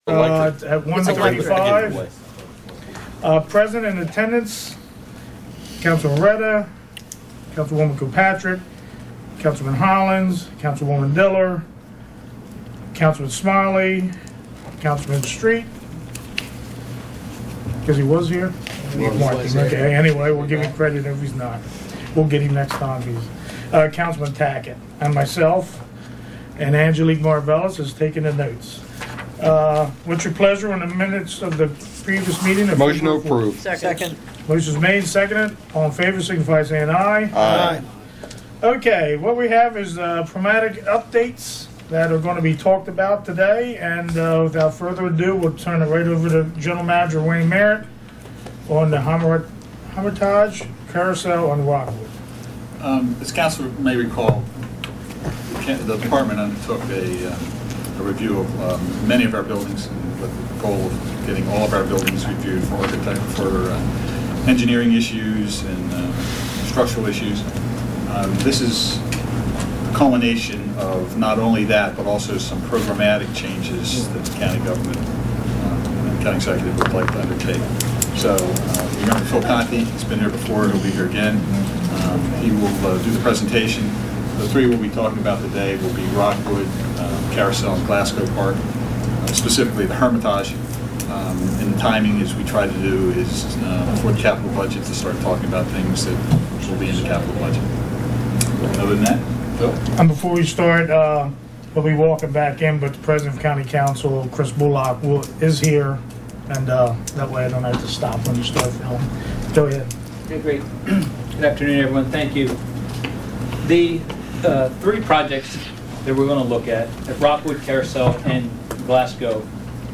At 1:35. Present in attendance, Councilman Retta, Councilwoman Kilpatrick, Councilman Hollins, Councilwoman Diller, Councilman Smiley, Councilman Street, because he was here. Okay, anyway, we'll give him credit if he's not. We'll get him next time. He's Councilman Tackett, and myself, and Angelique Marvellis is taking the notes. What's your pleasure on the minutes of the previous meeting? Motion to approve. Second. Motion's made, seconded. All in favor, signify by saying aye. Aye. Okay, what we have is programmatic updates that are going to be talked about today, and without further ado, we'll turn it right over to General Manager Wayne Merritt on the Hermitage Carousel on Rockwood. As Council may recall, the department undertook a review of many of our buildings with the goal of getting all of our buildings reviewed for engineering issues and structural issues. This is a culmination of not only that, but also some programmatic changes that the county government and the county executive would like to undertake. So, you remember Phil Conti, he's been here before, he'll be here again. He will do the presentation. The three we'll be talking about today will be Rockwood, Carousel, and Glasgow Park, specifically the Hermitage. And the timing, as we try to do, is for the capital budget to start talking about things that will be in the capital budget. Other than that, Phil? And before we start, we'll be walking back in, but the President of County Council, Chris Bullock, is here, and that way I don't have to stop when you start filming. Go ahead. Okay, great. Good afternoon, everyone. Thank you. The three projects that we're going to look at Rockwood, Carousel, and Glasgow,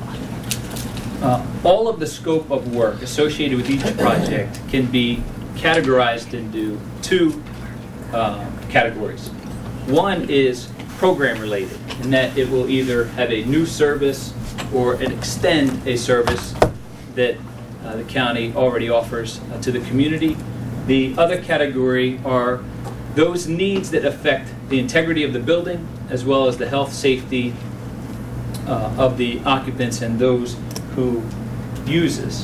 all of the scope of work associated with each project can be categorized into two categories. One is program related, in that it will either have a new service or extend a service that the county already offers to the community. The other category are those needs that affect the integrity of the building, as well as the health, safety of the occupants and those who use this.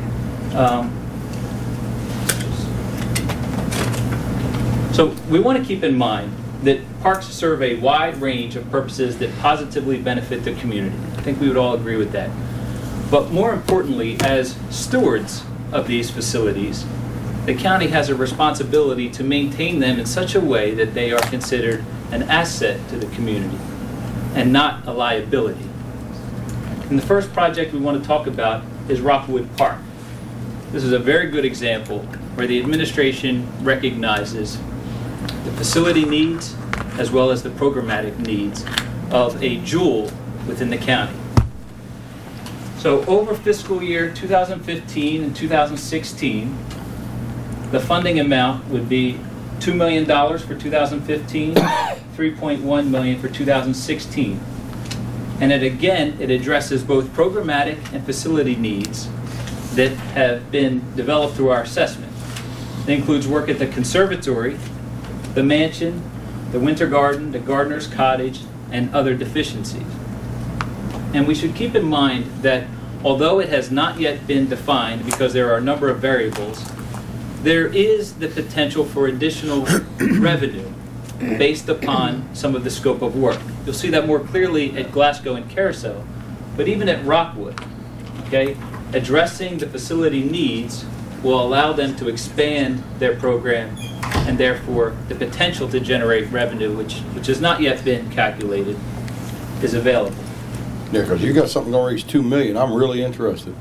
So we want to keep in mind that parks serve a wide range of purposes that positively benefit the community. I think we would all agree with that. But more importantly, as stewards of these facilities, the county has a responsibility to maintain them in such a way that they are considered an asset to the community and not a liability. And the first project we want to talk about is Rockwood Park. This is a very good example where the administration recognizes the facility needs as well as the programmatic needs of a jewel within the county. So over fiscal year 2015 and 2016, the funding amount would be $2 million for 2015, $3.1 million for 2016. And it addresses both programmatic and facility needs that have been developed through our assessment. It includes work at the conservatory, the mansion, the winter garden, the gardener's cottage, and other deficiencies. And we should keep in mind that although it has not yet been defined because there are a number of variables, there is the potential for additional revenue based upon some of the scope of work. You'll see that more clearly at Glasgow and Carousel, but even at Rockwood, okay, addressing the facility needs will allow them to expand their program and therefore the potential to generate revenue, which has not yet been calculated, is available. Yeah, because you got something going to reach $2 million. I'm really interested.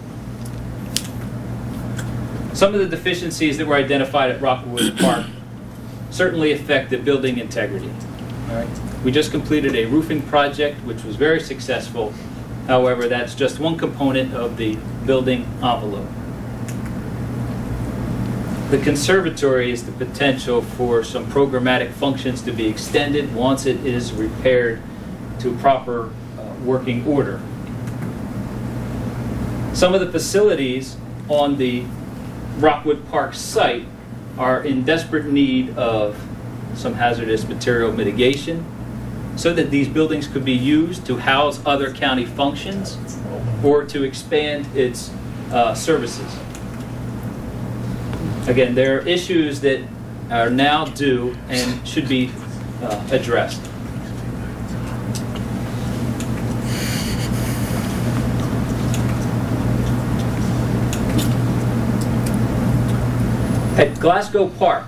Some of the deficiencies that were identified at Rockwood Park certainly affect the building integrity. All right. We just completed a roofing project, which was very successful. However, that's just one component of the building envelope. The conservatory is the potential for some programmatic functions to be extended once it is repaired to proper working order. Some of the facilities on the Rockwood Park site are in desperate need of some hazardous material mitigation, so that these buildings could be used to house other county functions or to expand its services. Again, there are issues that are now due and should be addressed. At Glasgow Park,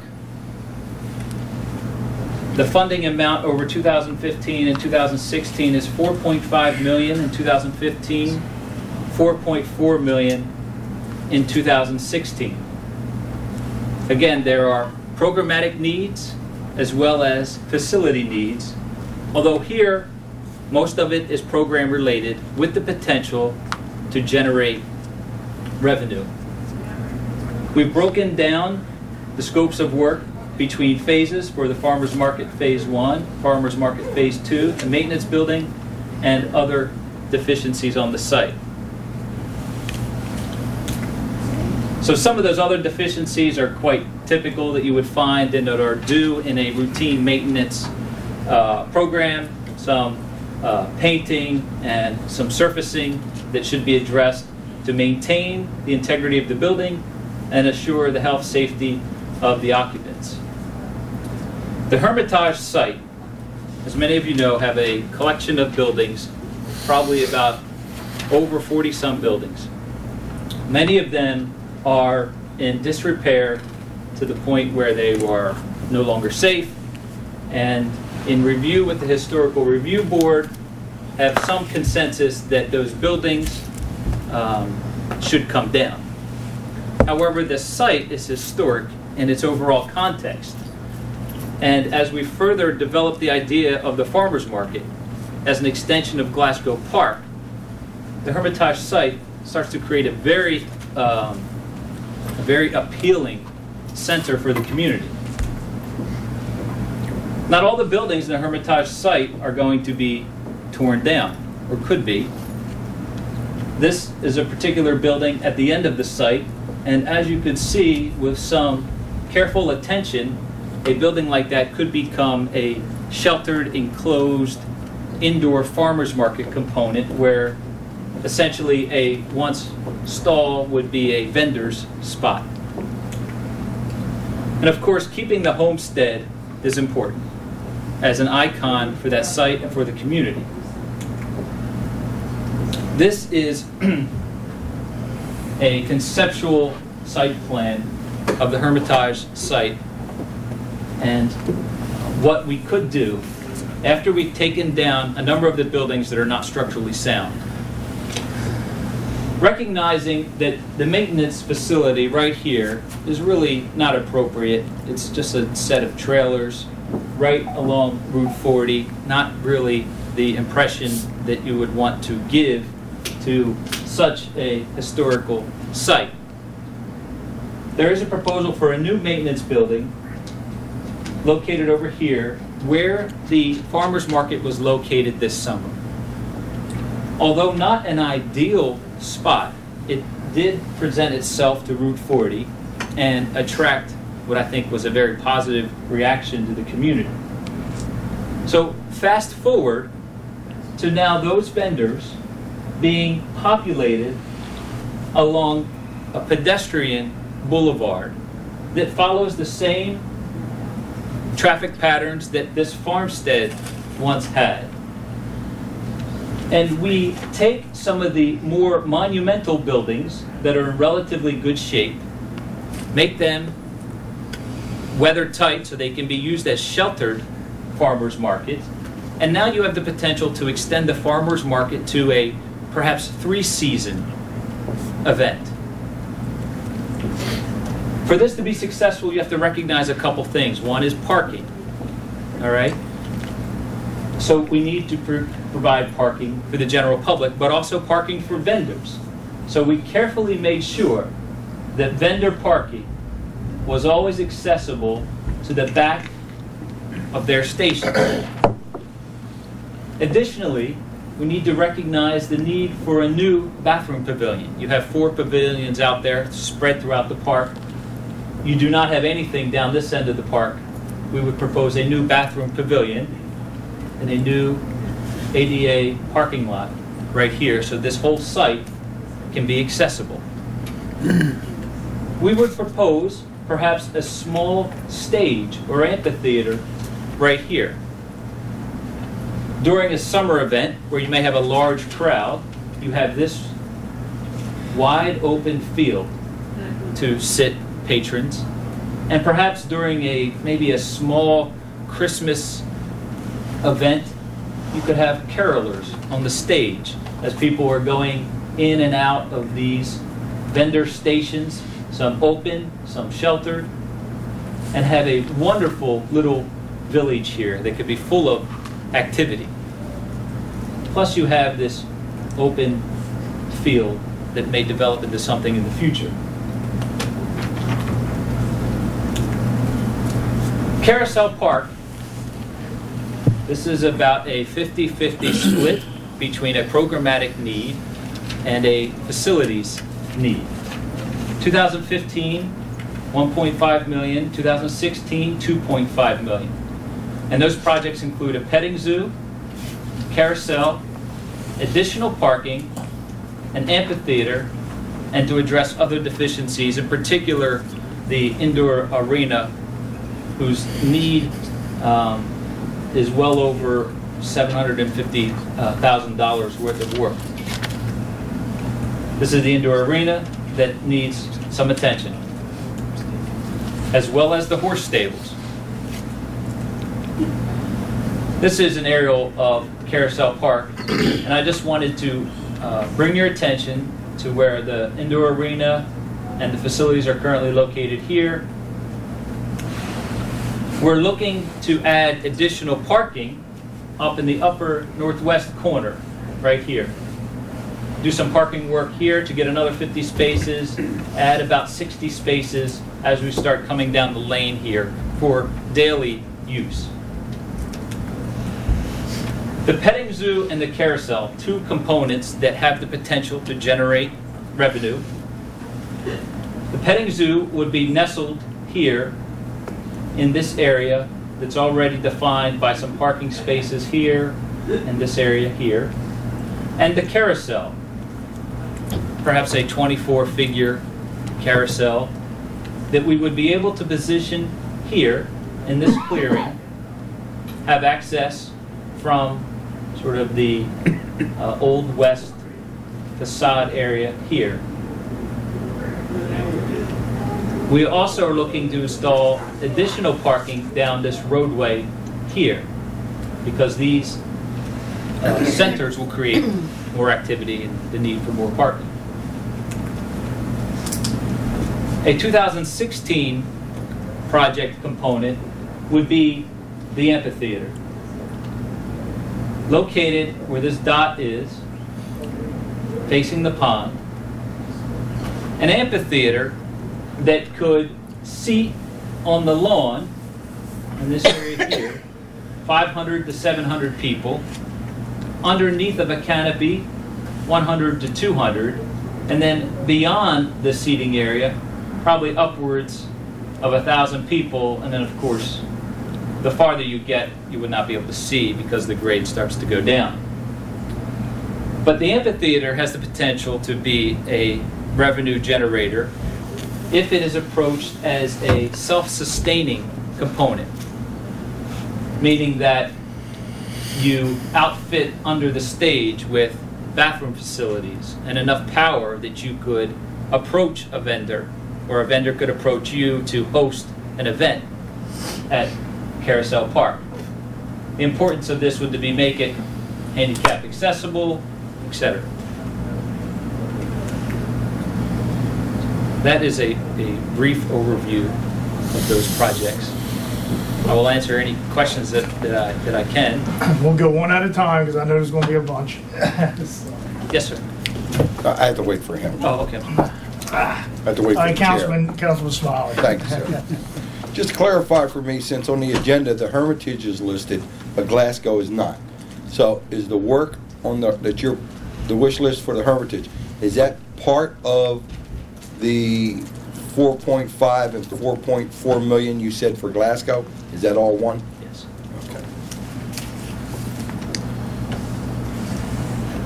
the funding amount over 2015 and 2016 is $4.5 million in 2015, $4.4 million in 2016. Again, there are programmatic needs as well as facility needs, although here most of it is program related with the potential to generate revenue. We've broken down the scopes of work between phases for the Farmers Market Phase 1, Farmers Market Phase 2, the maintenance building, and other deficiencies on the site. So some of those other deficiencies are quite typical that you would find and that are due in a routine maintenance program, some painting and some surfacing that should be addressed to maintain the integrity of the building and assure the health safety of the occupants. The Hermitage site, as many of you know, have a collection of buildings, probably about over 40-some buildings. Many of them are in disrepair to the point where they were no longer safe, and in review with the Historical Review Board, have some consensus that those buildings should come down. However, the site is historic in its overall context. And as we further develop the idea of the farmers market as an extension of Glasgow Park, the Hermitage site starts to create a very appealing center for the community. Not all the buildings in the Hermitage site are going to be torn down, or could be. This is a particular building at the end of the site, and as you can see, with some careful attention, a building like that could become a sheltered, enclosed, indoor farmers market component where essentially a once stall would be a vendor's spot. And of course, keeping the homestead is important as an icon for that site and for the community. This is a conceptual site plan of the Hermitage site and what we could do after we've taken down a number of the buildings that are not structurally sound. Recognizing that the maintenance facility right here is really not appropriate. It's just a set of trailers right along Route 40, not really the impression that you would want to give to such a historical site. There is a proposal for a new maintenance building located over here where the farmers market was located this summer. Although not an ideal spot, it did present itself to Route 40 and attract what I think was a very positive reaction to the community. So fast forward to now those vendors being populated along a pedestrian boulevard that follows the same traffic patterns that this farmstead once had. And we take some of the more monumental buildings that are in relatively good shape, make them weather tight so they can be used as sheltered farmers markets, and now you have the potential to extend the farmers market to a perhaps 3-season event. For this to be successful, you have to recognize a couple things. One is parking, all right? So we need to provide parking for the general public, but also parking for vendors. So we carefully made sure that vendor parking was always accessible to the back of their station. Additionally, we need to recognize the need for a new bathroom pavilion. You have 4 pavilions out there spread throughout the park. You do not have anything down this end of the park. We would propose a new bathroom pavilion. in a new ADA parking lot right here, so this whole site can be accessible. We would propose perhaps a small stage or amphitheater right here. During a summer event where you may have a large crowd, you have this wide open field to sit patrons. And perhaps during maybe a small Christmas event, you could have carolers on the stage as people are going in and out of these vendor stations, some open, some sheltered, and have a wonderful little village here that could be full of activity. Plus you have this open field that may develop into something in the future. Carousel Park, this is about a 50-50 split between a programmatic need and a facilities need. 2015, 1.5 million, 2016, 2.5 million. And those projects include a petting zoo, carousel, additional parking, an amphitheater, and to address other deficiencies, in particular the indoor arena, whose need is well over $750,000 worth of work. This is the indoor arena that needs some attention, as well as the horse stables. This is an aerial of Carousel Park, and I just wanted to bring your attention to where the indoor arena and the facilities are currently located here. We're looking to add additional parking up in the upper northwest corner, right here. Do some parking work here to get another 50 spaces, add about 60 spaces as we start coming down the lane here for daily use. The petting zoo and the carousel, two components that have the potential to generate revenue. The petting zoo would be nestled here in this area that's already defined by some parking spaces here and this area here. And the carousel, perhaps a 24-figure carousel that we would be able to position here in this clearing, have access from sort of the Old West facade area here. We also are looking to install additional parking down this roadway here, because these centers will create more activity and the need for more parking. A 2016 project component would be the amphitheater. Located where this dot is, facing the pond, an amphitheater that could seat on the lawn in this area here, 500 to 700 people, underneath of a canopy, 100 to 200, and then beyond the seating area, probably upwards of 1,000 people, and then of course, the farther you get, you would not be able to see because the grade starts to go down. But the amphitheater has the potential to be a revenue generator if it is approached as a self-sustaining component, meaning that you outfit under the stage with bathroom facilities and enough power that you could approach a vendor, or a vendor could approach you to host an event at Carousel Park. The importance of this would be make it handicap accessible, etc. That is a brief overview of those projects. I will answer any questions that I can. We'll go one at a time because I know there's going to be a bunch. Yes, sir. I have to wait for him. Oh, okay. I have to wait for the chair. Councilman Smiley. Thank you, sir. Just to clarify for me, since on the agenda the Hermitage is listed, but Glasgow is not. So is the work on the wish list for the Hermitage, is that part of the 4.5 and 4.4 million you said for Glasgow? Is that all one? Yes. Okay.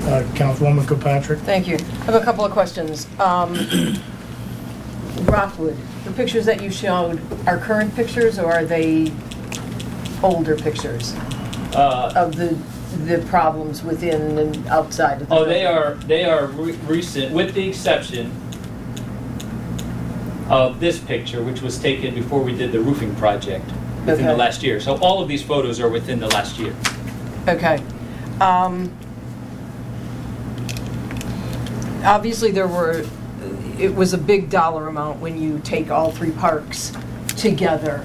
Councilwoman Kilpatrick? Thank you. I have a couple of questions. Rockwood, the pictures that you showed are current pictures, or are they older pictures of the problems within and outside of the building? They are recent, with the exception of this picture, which was taken before we did the roofing project within the Okay. last year. So all of these photos are within the last year. Okay. Obviously, it was a big dollar amount when you take all three parks together.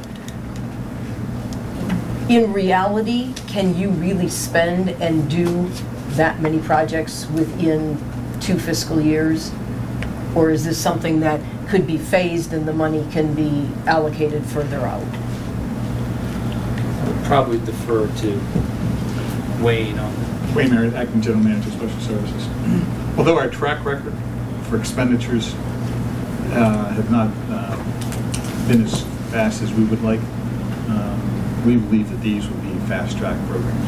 In reality, can you really spend and do that many projects within 2 fiscal years? Or is this something that could be phased and the money can be allocated further out? I would probably defer to Wayne on that. Wayne Merritt, Acting General Manager, Special Services. Although our track record for expenditures have not been as fast as we would like, we believe that these will be fast-track programs.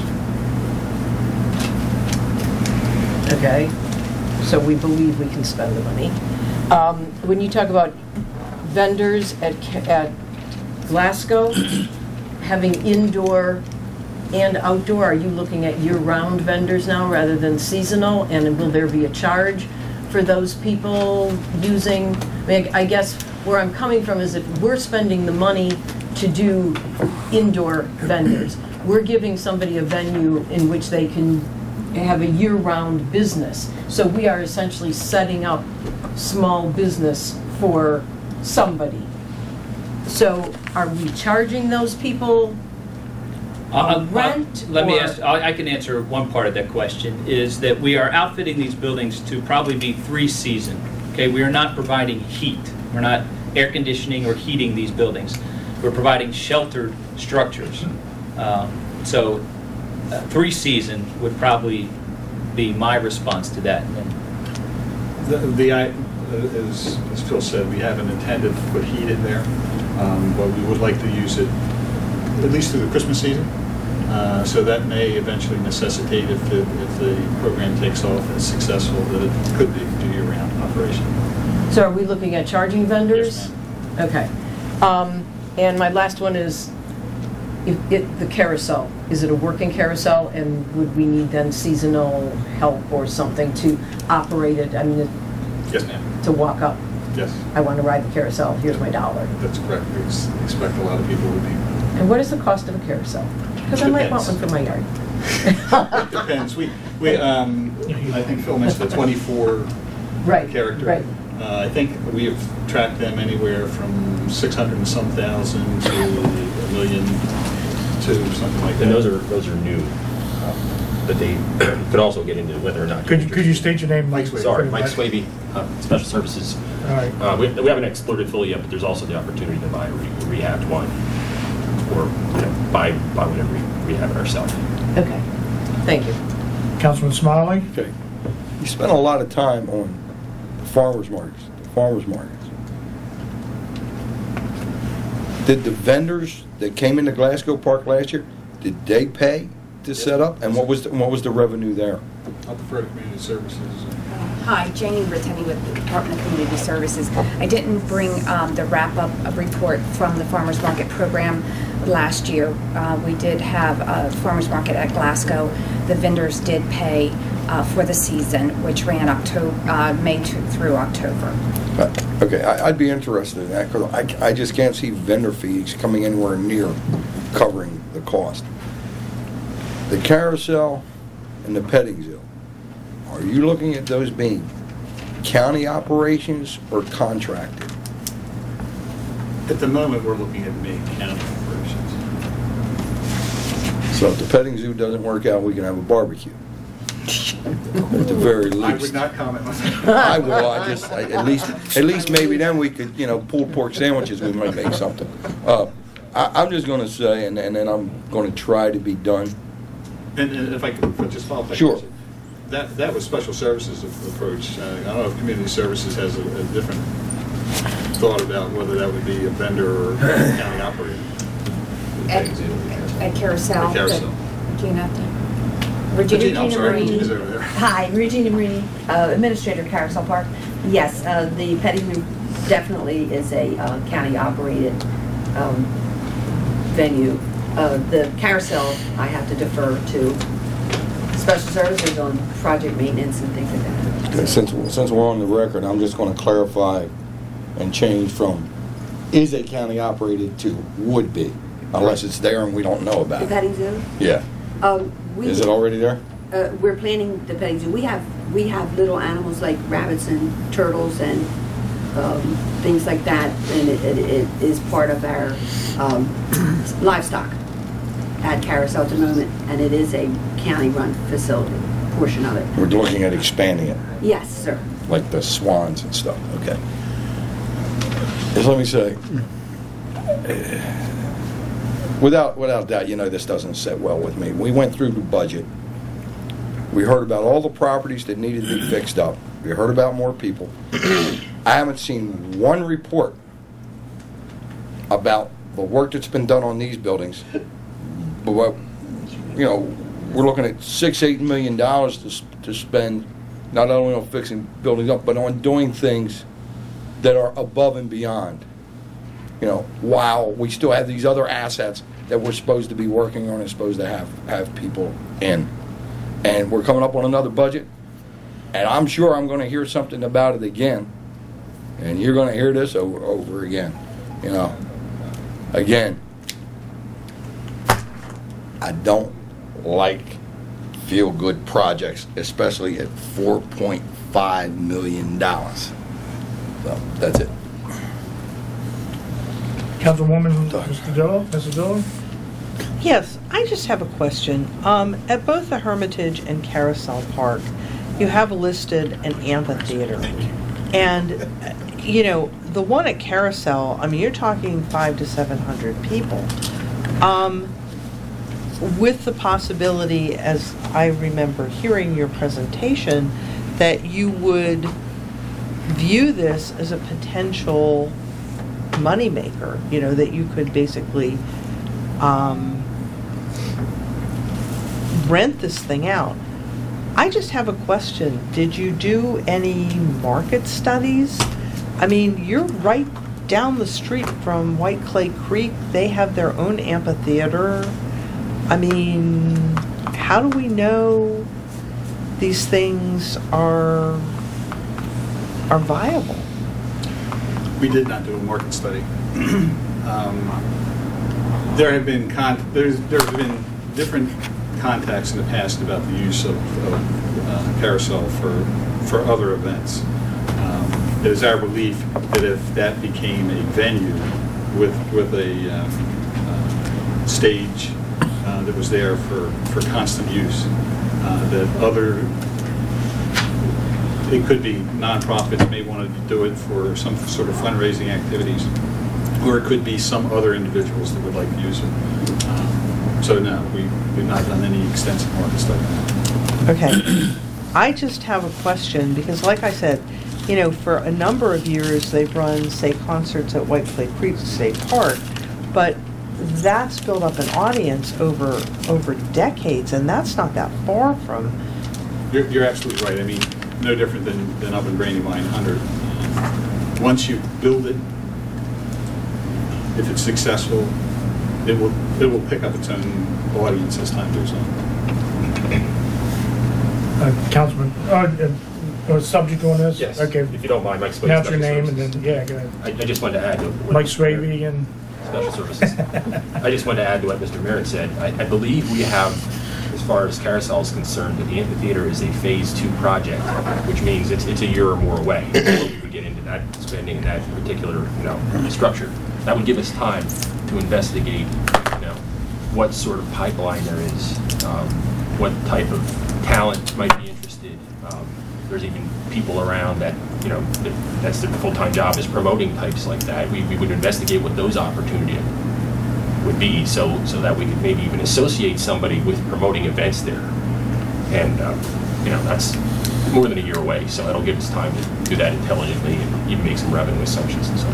Okay, so we believe we can spend the money. When you talk about vendors at Glasgow, having indoor and outdoor, are you looking at year-round vendors now rather than seasonal? And will there be a charge for those people using, I guess where I'm coming from is if we're spending the money to do indoor vendors, we're giving somebody a venue in which they can have a year-round business. So we are essentially setting up small business for somebody. So are we charging those people rent? Let me or- ask, I can answer one part of that question, is that we are outfitting these buildings to probably be 3-season. Okay, we are not providing heat. We're not air conditioning or heating these buildings. We're providing sheltered structures. So 3-season would probably be my response to that. As Phil said, we haven't intended to put heat in there, but we would like to use it at least through the Christmas season. So that may eventually necessitate, if the program takes off and is successful, that it could be a year-round operation. So are we looking at charging vendors? Yes, Okay. And my last one is, the carousel, is it a working carousel, and would we need then seasonal help or something to operate it? I mean, Yes, ma'am. to walk up, Yes, I want to ride the carousel, here's my $1. that's correct. We expect a lot of people would be. And what is the cost of a carousel? Because I might want one Depends. for my yard. It depends. I think Phil mentioned the 24 Right, character. right. I think we have tracked them anywhere from 600 and some thousand to $1 million to something like that. And those are new, but they could also get into whether or not. Could you state your name? Mike Swaby. Sorry, Mike Swaby, Special Services. All right. We haven't explored it fully yet, but there's also the opportunity to buy a rehabbed one, or buy whatever we rehab it ourselves. Okay, thank you. Councilman Smiley? Okay. You spent a lot of time on the farmers markets. Did the vendors that came into Glasgow Park last year, did they pay to set up? And what was the revenue there? I'll defer to Community Services. Hi, Janie Ritteni with the Department of Community Services. I didn't bring the wrap-up report from the Farmers Market program last year. We did have a farmers market at Glasgow. The vendors did pay for the season, which ran May through October. Okay, I'd be interested in that because I just can't see vendor fees coming anywhere near covering the cost. The carousel and the petting zoo, are you looking at those being county operations or contracted? At the moment, we're looking at main county operations. So if the petting zoo doesn't work out, we can have a barbecue. At the very least. I would not comment on that. I will. At least maybe then we could, pulled pork sandwiches. We might make something. I'm just going to say, and then I'm going to try to be done. And if I could just follow up. Sure. That was Special Services approach. I don't know if Community Services has a different thought about whether that would be a vendor or a county operator. At Carousel. At Carousel. Do you know? Regina I'm sorry, Marini. Regina's over there. Hi, Regina Marini, Administrator, Carousel Park. Yes, the petting zoo definitely is a county-operated venue. The carousel, I have to defer to special services on project maintenance and things like that. Okay, since we're on the record, I'm just going to clarify and change from is a county operated to would be, unless it's there and we don't know about The it. petting zoo? Yeah. Is it already there? We're planning the petting zoo. We have little animals like rabbits and turtles and things like that, and it is part of our livestock at Carousel at the moment, and it is a county-run facility, portion of it. We're looking at expanding it, Yes, sir. like the swans and stuff. Okay. Just let me say, without doubt, you know this doesn't sit well with me. We went through the budget. We heard about all the properties that needed to be fixed up. We heard about more people. I haven't seen one report about the work that's been done on these buildings. But what, you know, we're looking at $6-8 million to spend, not only on fixing buildings up, but on doing things that are above and beyond. You know, while we still have these other assets that we're supposed to be working on and supposed to have people in. And we're coming up on another budget, and I'm sure I'm going to hear something about it again. And you're going to hear this over again. You know, again, I don't like feel-good projects, especially at $4.5 million. So that's it. Councilwoman, Mr. Dillo, Mrs. Dillo? Yes, I just have a question. At both the Hermitage and Carousel Park, you have listed an amphitheater. And, you know, the one at Carousel, I mean, you're talking 500 to 700 people. With the possibility, as I remember hearing your presentation, that you would view this as a potential moneymaker, you know, that you could basically rent this thing out. I just have a question. Did you do any market studies? I mean, you're right down the street from White Clay Creek. They have their own amphitheater. I mean, how do we know these things are viable? We did not do a market study. There have been different contacts in the past about the use of Carousel for other events. It is our belief that if that became a venue with a stage that was there for constant use, it could be nonprofits may want to do it for some sort of fundraising activities, or it could be some other individuals that would like to use it. So no, we've not done any extensive market study. Okay. I just have a question because, like I said, you know, for a number of years they've run, say, concerts at White Clay Creek State Park, but that's built up an audience over decades, and that's not that far from. You're absolutely right. I mean, no different than up in Brandywine 100. Once you build it, if it's successful, it will pick up its own audience as time goes on. Councilman, subject on this? Yes. Okay. If you don't mind, Mike Swayze. Announce your Special name and Services. then, yeah, go ahead. I just wanted to add to what Mike Mr. Swavey and, Special Services. I just wanted to add to what Mr. Merritt said. I believe we have, as far as Carousel is concerned, that the amphitheater is a phase 2 project, which means it's a year or more away before we would get into that spending in that particular, structure. That would give us time to investigate, what sort of pipeline there is, what type of talent might be interested. There's even people around that, that's their full-time job is promoting types like that. We would investigate what those opportunities would be, so that we could maybe even associate somebody with promoting events there. And that's more than a year away, so that'll give us time to do that intelligently and even make some revenue assumptions and so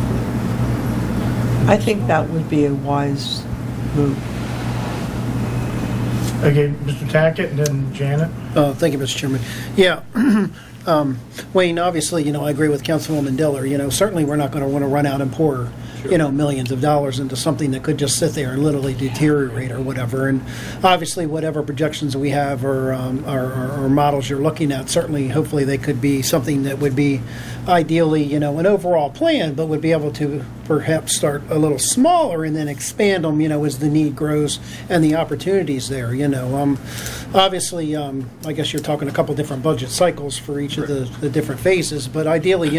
forth. I think that would be a wise move. Okay, Mr. Tackett and then Janet. Thank you, Mr. Chairman. Yeah, Wayne, obviously, I agree with Councilwoman Diller. Certainly we're not going to want to run out and pour, millions of dollars into something that could just sit there and literally deteriorate or whatever. And obviously, whatever projections we have or models you're looking at, certainly, hopefully, they could be something that would be ideally, an overall plan, but would be able to perhaps start a little smaller and then expand them, as the need grows and the opportunities there. Obviously, I guess you're talking a couple different budget cycles for each of the different phases, but ideally,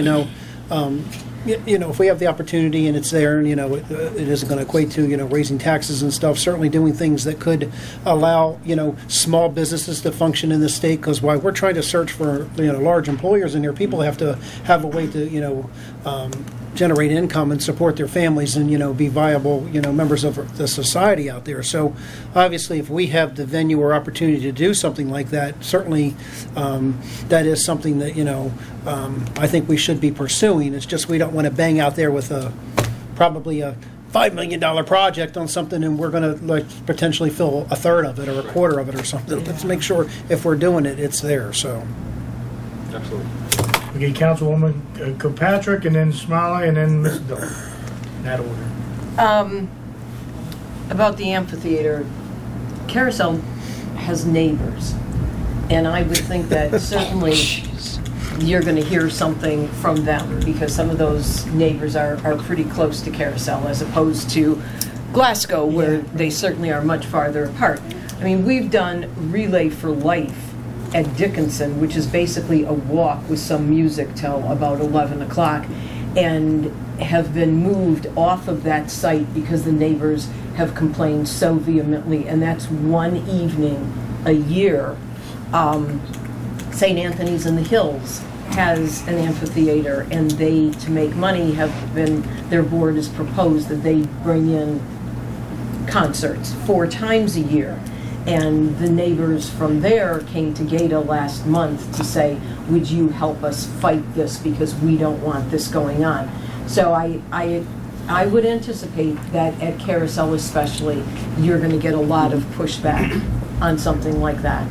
if we have the opportunity and it's there, and it isn't going to equate to raising taxes and stuff. Certainly, doing things that could allow small businesses to function in the state. Because while we're trying to search for large employers in here, people have to have a way to generate income and support their families and be viable members of the society out there. So obviously, if we have the venue or opportunity to do something like that, certainly that is something that I think we should be pursuing. It's just we don't want to bang out there with probably a $5 million project on something and we're going to potentially fill a third of it or a quarter of it or something. Let's make sure if we're doing it, it's there. So Absolutely. Okay, Councilwoman Kilpatrick and then Smiley and then Ms. Diller. In that order. About the amphitheater, Carousel has neighbors, and I would think that certainly you're going to hear something from them because some of those neighbors are pretty close to Carousel as opposed to Glasgow, where they certainly are much farther apart. I mean, we've done Relay for Life at Dickinson, which is basically a walk with some music till about 11 o'clock, and have been moved off of that site because the neighbors have complained so vehemently, and that's one evening a year. St. Anthony's in the Hills has an amphitheater, and they, to make money, their board has proposed that they bring in concerts 4 times a year. And the neighbors from there came to GATA last month to say, would you help us fight this because we don't want this going on. So I would anticipate that at Carousel especially, you're going to get a lot of pushback on something like that.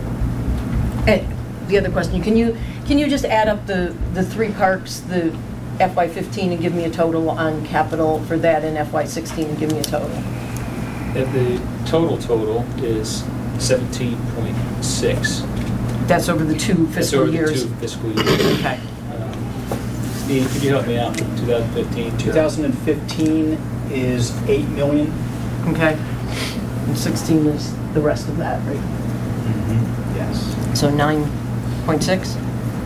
And the other question, can you just add up the 3 parks, the FY15, and give me a total on capital for that, and FY16 and give me a total? The total is 17.6. That's over the 2 fiscal years? That's over the 2 fiscal years. Okay. Steve, could you help me out with 2015? 2015 is 8 million. Okay. And 16 is the rest of that, right? Mm-hmm. Yes. So 9.6?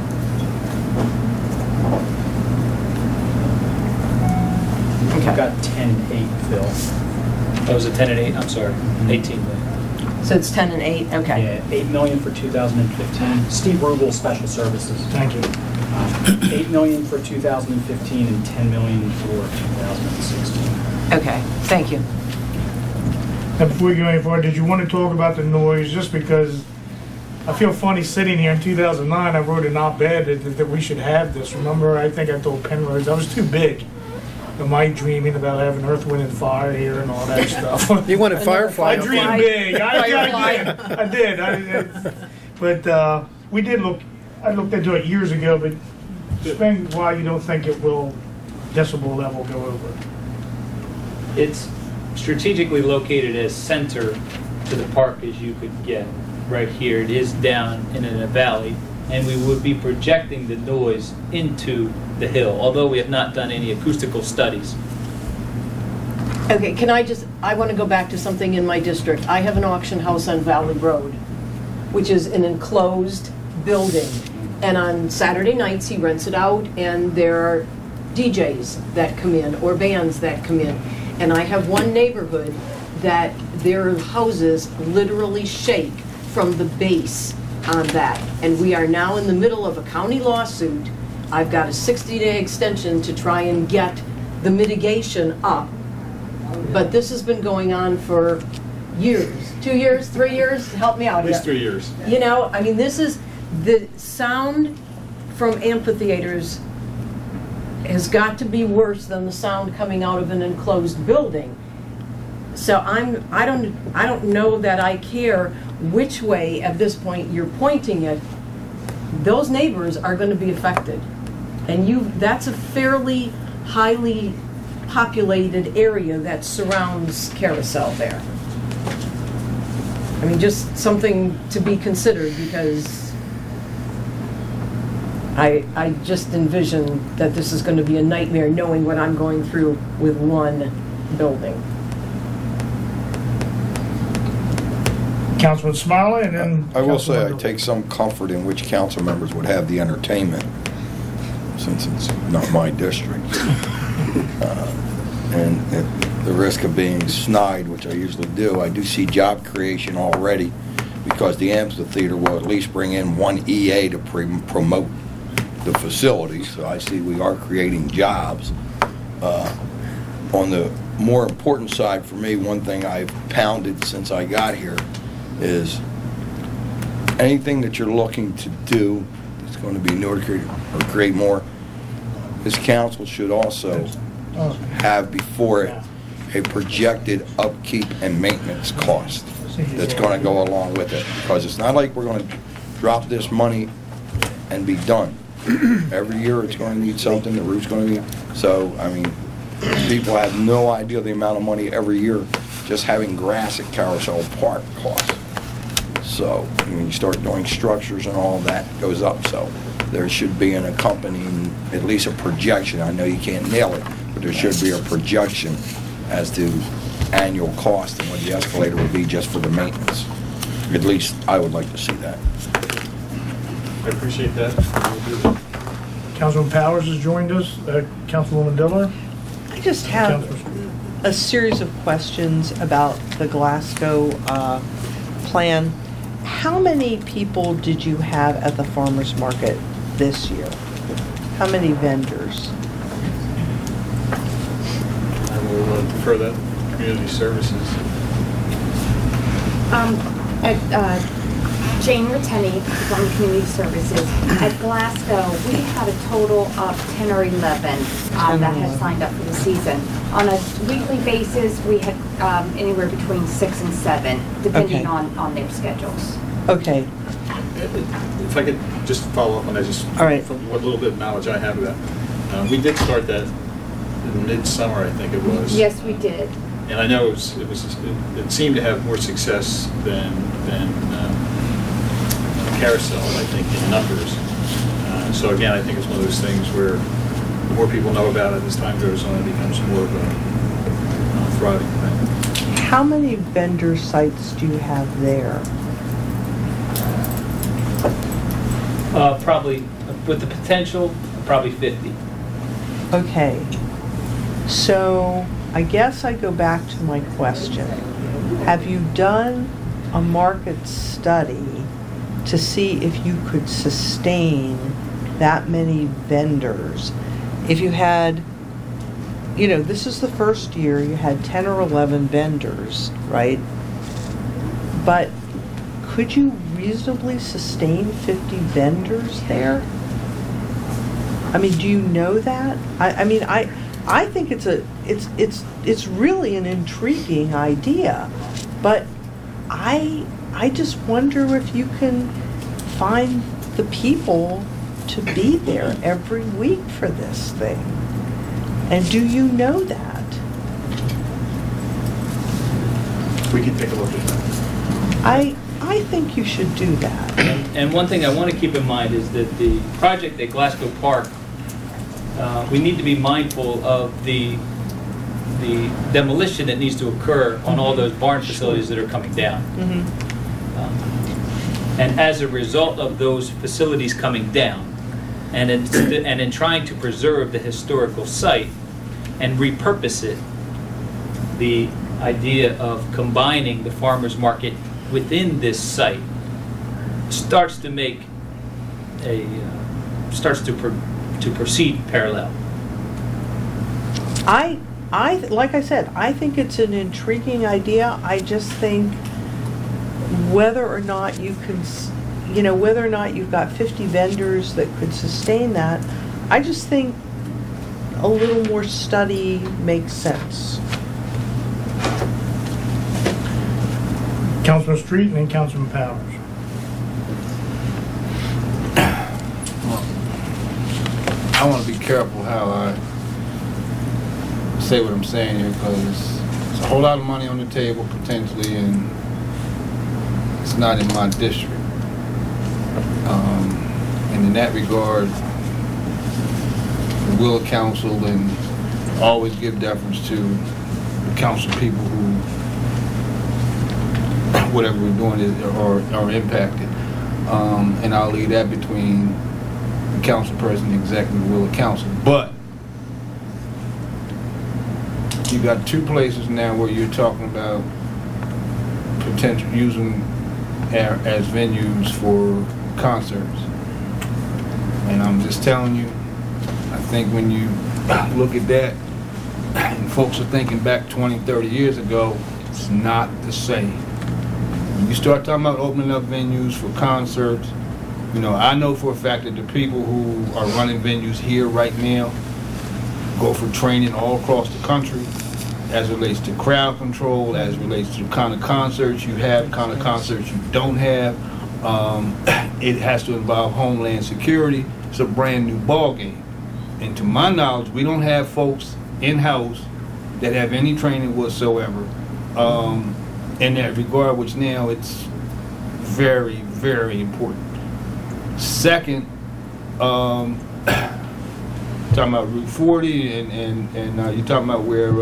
I've got 10 and 8, Phil. Oh, was it 10 and 8? I'm sorry, 18 million. So it's 10 and 8, okay. Yeah, 8 million for 2015. Steve Rubel, Special Services. Thank you. 8 million for 2015 and 10 million for 2016. Okay, thank you. Now, before we go any further, did you want to talk about the noise? Just because I feel funny sitting here in 2009, I wrote an op-ed that we should have this. Remember, I think I told Penrose I was too big. Am I dreaming about having Earth, Wind, and Fire here and all that stuff? You wanted Firefly. I dreamed big. I did. But we did look. I looked into it years ago, but explain why you don't think it will decibel level go over. It's strategically located as center to the park as you could get. Right here, it is down in a valley, and we would be projecting the noise into the hill, although we have not done any acoustical studies. Okay, I want to go back to something in my district. I have an auction house on Valley Road, which is an enclosed building. And on Saturday nights, he rents it out, and there are DJs that come in, or bands that come in. And I have one neighborhood that their houses literally shake from the base on that. And we are now in the middle of a county lawsuit. I've got a 60-day extension to try and get the mitigation up. But this has been going on for years. 2 years, 3 years? Help me out At here. least 3 years. You know, I mean, this is, the sound from amphitheaters has got to be worse than the sound coming out of an enclosed building. So I don't know that I care which way at this point you're pointing it. Those neighbors are going to be affected. And that's a fairly highly populated area that surrounds Carousel there. I mean, just something to be considered, because I just envision that this is going to be a nightmare knowing what I'm going through with one building. Councilman Smiley, and then I will say I Councilman take some comfort in which council members would have the entertainment, since it's not my district. And at the risk of being snide, which I usually do, I do see job creation already, because the amphitheater will at least bring in one EA to promote the facility. So I see we are creating jobs. On the more important side for me, one thing I've pounded since I got here is anything that you're looking to do that's going to be new or create more, this council should also have before it a projected upkeep and maintenance cost that's going to go along with it, because it's not like we're going to drop this money and be done. Every year it's going to need something, the roof's going to need, so I mean, people have no idea the amount of money every year just having grass at Carousel Park costs. So when you start doing structures and all that goes up, so there should be an accompanying, at least a projection. I know you can't nail it, but there should be a projection as to annual cost and what the escalator would be just for the maintenance. At least I would like to see that. I appreciate that. We'll do that. Councilman Powers has joined us. Councilwoman Diller. I just have a series of questions about the Glasgow plan. How many people did you have at the farmer's market this year? How many vendors? I will defer that to community services. Jane Ratteni from Community Services. At Glasgow, we had a total of 10 or 11 that had signed up for the season. On a weekly basis, we had anywhere between 6 and 7, depending on their schedules. Okay. If I could just follow up on that, just all right, from what little bit of knowledge I have of that. We did start that in midsummer, I think it was. Yes, we did. And I know it seemed to have more success than Carousel, I think, in numbers. So again, I think it's one of those things where the more people know about it as time goes on, it becomes more of a thriving thing. How many vendor sites do you have there? Probably, with the potential, probably 50. Okay. So I guess I go back to my question. Have you done a market study to see if you could sustain that many vendors? If you had, you know, this is the first year you had 10 or 11 vendors, right? But could you reasonably sustain 50 vendors there? I mean, do you know that? I mean, I think it's really an intriguing idea, but I just wonder if you can find the people to be there every week for this thing. And do you know that? We can take a look at that. I think you should do that. And one thing I want to keep in mind is that the project at Glasgow Park, we need to be mindful of the demolition that needs to occur on all those barn facilities that are coming down. Mm-hmm. And as a result of those facilities coming down, and in trying to preserve the historical site and repurpose it, the idea of combining the farmers market within this site starts to make to proceed parallel. I like I said, I think it's an intriguing idea. I just think whether or not you can, you know, whether or not you've got 50 vendors that could sustain that, I just think a little more study makes sense. Councilman Street and then Councilman Powers. I want to be careful how I say what I'm saying here because it's a whole lot of money on the table potentially, and it's not in my district. And in that regard, the will of council, and always give deference to the council people who, whatever we're doing, are impacted. And I'll leave that between the council person and the executive will of council. But you got two places now where you're talking about potential using as venues for concerts. And I'm just telling you, I think when you look at that, and folks are thinking back 20, 30 years ago, it's not the same. When you start talking about opening up venues for concerts, you know, I know for a fact that the people who are running venues here right now go for training all across the country as it relates to crowd control, as it relates to the kind of concerts you have, kind of concerts you don't have. It has to involve Homeland Security. It's a brand new ball game. And to my knowledge, we don't have folks in-house that have any training whatsoever in that regard, which now it's very, very important. Second, talking about Route 40 and you're talking about where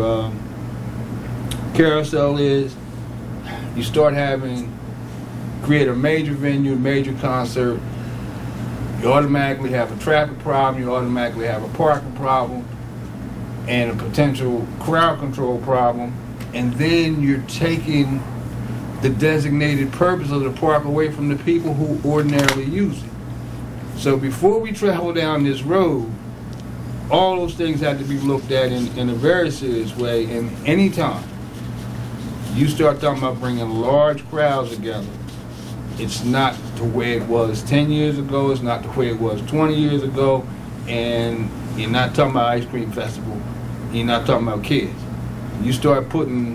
Carousel is, you start create a major venue, major concert, you automatically have a traffic problem, you automatically have a parking problem, and a potential crowd control problem, and then you're taking the designated purpose of the park away from the people who ordinarily use it. So before we travel down this road, all those things have to be looked at in a very serious way, and anytime you start talking about bringing large crowds together, it's not the way it was 10 years ago, it's not the way it was 20 years ago, and you're not talking about ice cream festival, you're not talking about kids. You start putting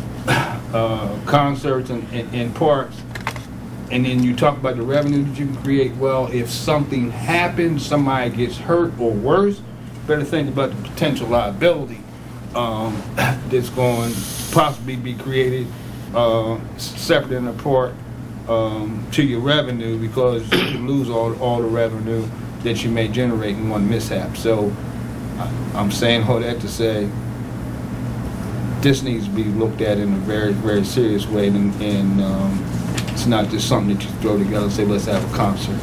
concerts in parks, and then you talk about the revenue that you can create. Well, if something happens, somebody gets hurt or worse, better think about the potential liability that's going to possibly be created separate and apart to your revenue, because you can lose all the revenue that you may generate in one mishap. So I'm saying all that to say this needs to be looked at in a very, very serious way, and it's not just something that you throw together and say, let's have a concert.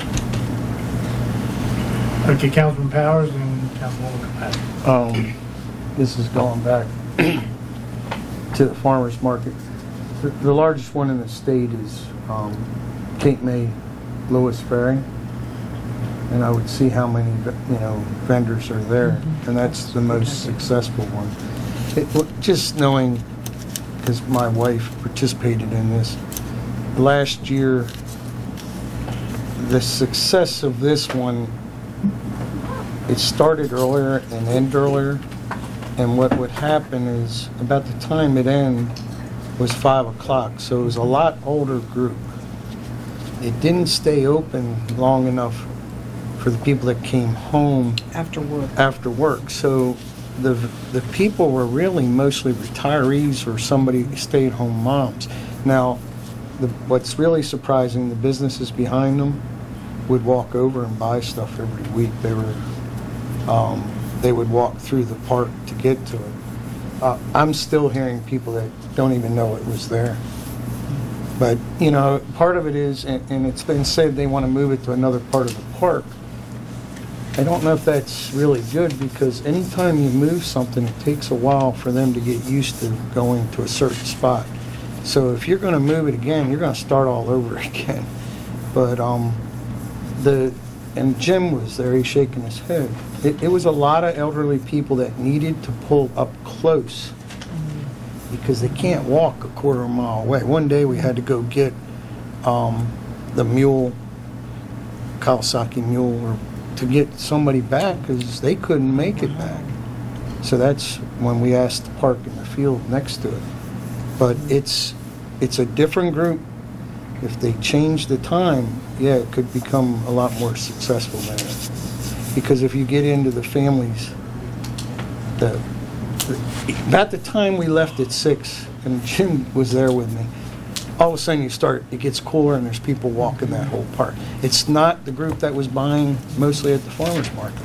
Okay, Councilman Powers and Councilwoman Capacity. This is going back to the farmers market. The largest one in the state is Cape May Lewis Ferry, and I would see how many vendors are there, and that's the most successful one. Just knowing, because my wife participated in this last year, the success of this one, it started earlier and ended earlier, and what would happen is about the time it ended was 5 o'clock, so it was a lot older group. It didn't stay open long enough for the people that came home After work. So the people were really mostly retirees or stay-at-home moms. Now, what's really surprising, the businesses behind them would walk over and buy stuff every week. They would walk through the park to get to it. I'm still hearing people that don't even know it was there. But, part of it is, and it's been said they want to move it to another part of the park. I don't know if that's really good, because anytime you move something, it takes a while for them to get used to going to a certain spot. So if you're going to move it again, you're going to start all over again. But and Jim was there, he's shaking his head. It was a lot of elderly people that needed to pull up close because they can't walk a quarter mile away. One day we had to go get the mule, Kawasaki mule, to get somebody back because they couldn't make it back. So that's when we asked to park in the field next to it. But it's it's a different group. If they change the time, yeah, it could become a lot more successful than it. Because if you get into the families, about the time we left at 6, and Jim was there with me, all of a sudden it gets cooler and there's people walking that whole park. It's not the group that was buying mostly at the farmer's market.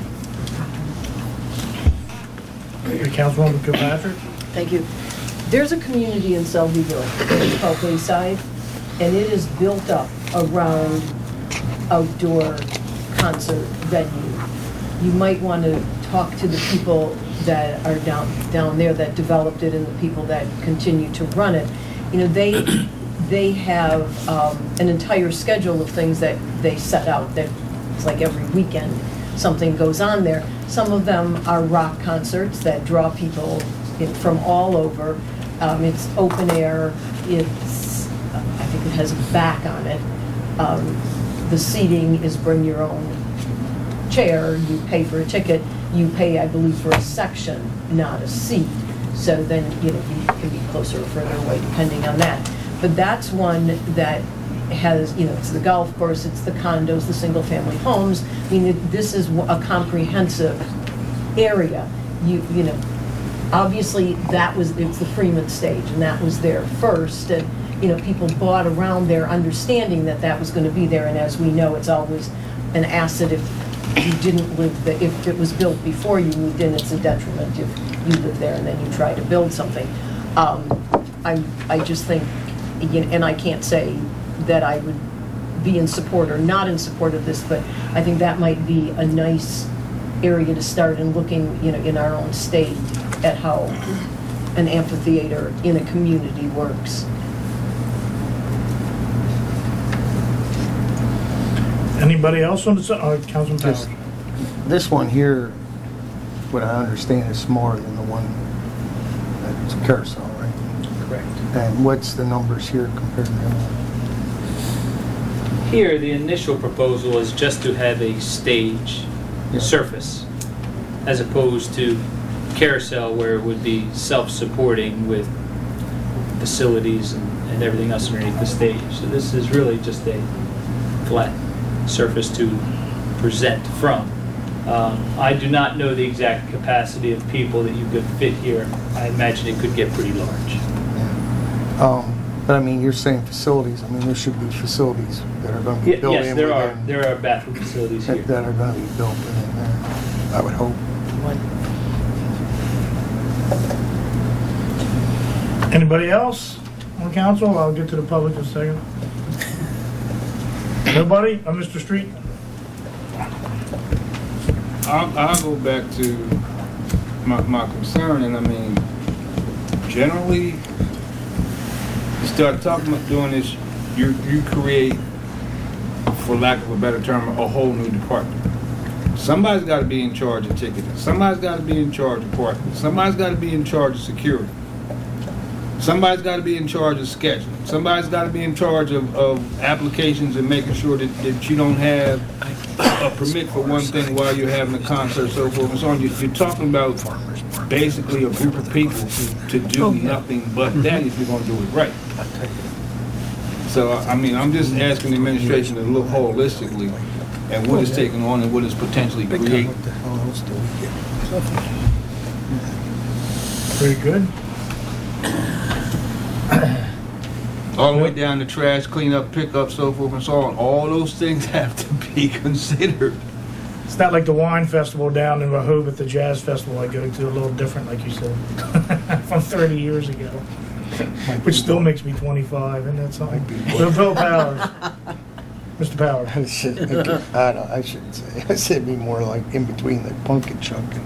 Councilwoman Kilpatrick? Thank you. There's a community in Selbyville, it's called Bayside, and it is built up around outdoor concert venue. You might want to talk to the people that are down there that developed it and the people that continue to run it. You know, they have an entire schedule of things that they set out that it's like every weekend something goes on there. Some of them are rock concerts that draw people from all over. It's open air. I think it has a back on it. The seating is bring your own chair. You pay for a ticket. You pay, I believe, for a section, not a seat. So then, you can be closer or further away depending on that. But that's one that has, it's the golf course, it's the condos, the single-family homes. I mean, this is a comprehensive area. Obviously, it's the Freeman stage, and that was there first. And, people bought around there understanding that that was going to be there. And as we know, it's always an asset if you didn't live there. If it was built before you moved in, it's a detriment if you live there and then you try to build something. I just think, and I can't say that I would be in support or not in support of this, but I think that might be a nice area to start in looking, in our own state at how an amphitheater in a community works. Anybody else on the, Councilman Powell? This one here, what I understand, is smaller than the one that's Carousel, right? Correct. And what's the numbers here compared to the other one? Here, the initial proposal is just to have a stage surface, as opposed to Carousel, where it would be self-supporting with facilities and everything else underneath the stage. So this is really just a flat surface to present from. I do not know the exact capacity of people that you could fit here. I imagine it could get pretty large. But I mean, you're saying facilities. I mean, there should be facilities that are going to be built in. Yes, there are bathroom facilities here. That are going to be built in there, I would hope. Anybody else on council? I'll get to the public in a second. Nobody? Mr. Street? I'll go back to my concern, and I mean, generally, you start talking about doing this, you create, for lack of a better term, a whole new department. Somebody's got to be in charge of ticketing. Somebody's got to be in charge of parking. Somebody's got to be in charge of security. Somebody's got to be in charge of scheduling. Somebody's got to be in charge of applications and making sure that you don't have a permit for one thing while you're having a concert, so forth and so on. You're talking about basically a group of people to do nothing but that if you're going to do it right. So, I mean, I'm just asking the administration to look holistically at what it's taking on and what it's potentially creating. Very good. All the way down to trash, cleanup, pickup, so forth and so on. All those things have to be considered. It's not like the wine festival down in Rehoboth, the jazz festival I go to, a little different, like you said, from 30 years ago, which still makes me 25, and that's all. Bill Powers. Mr. Powers. I shouldn't say. I said be more like in between the pumpkin chunking.